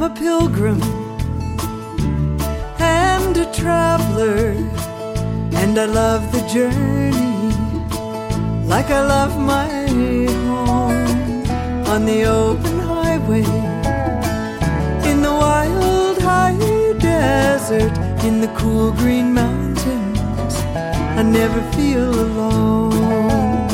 am a pilgrim and a traveler, and I love the journey like I love my home. On the open highway, in the wild high desert, in the cool green mountains, I never feel alone.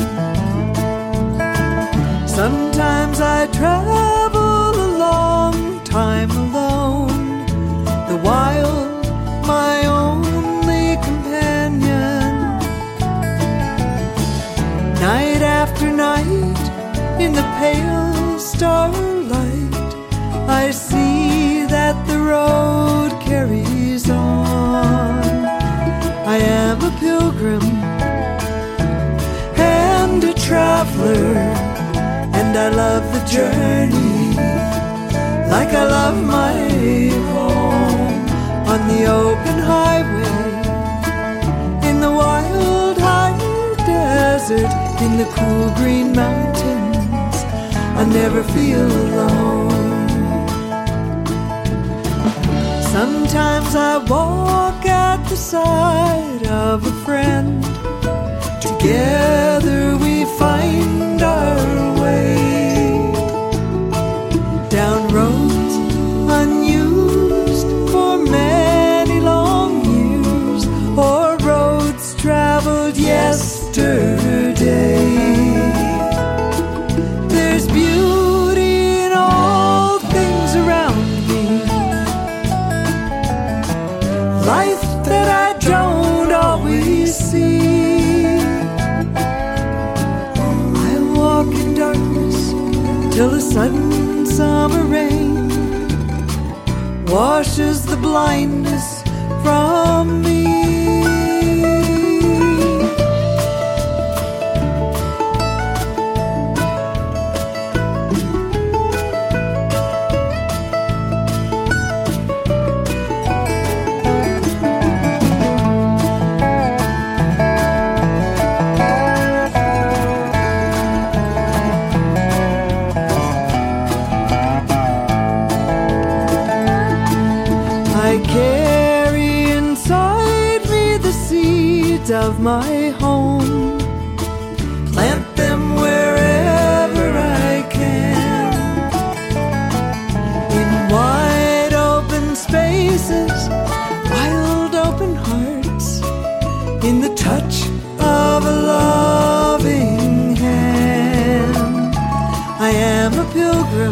Sometimes I travel a long time alone, the wild, my only companion. Night after night, in the pale starlight, I see that the road carries on. I am a pilgrim and a traveler, and I love the journey like I love my home. On the open highway, in the wild high desert, in the cool green mountains, I never feel alone. Sometimes I walk at the side of a friend. Together we find our way down roads unused for many long years, or roads traveled yesterday. There's beauty in all things around me, life that I don't always see. I walk in darkness till a sudden summer rain washes the blindness from me. I carry inside me the seeds of my home, plant them wherever I can, in wide open spaces, wild open hearts, in the touch of a loving hand. I am a pilgrim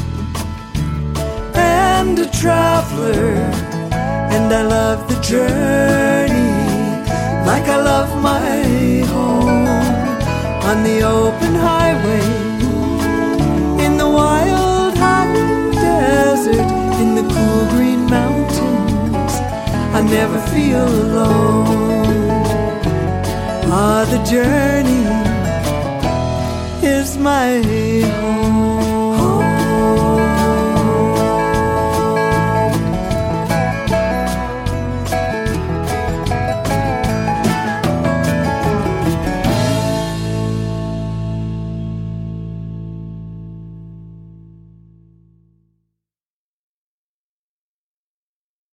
and a traveler, and I love the journey like I love my home. On the open highway, in the wild high desert, in the cool green mountains, I never feel alone. Ah, the journey is my home.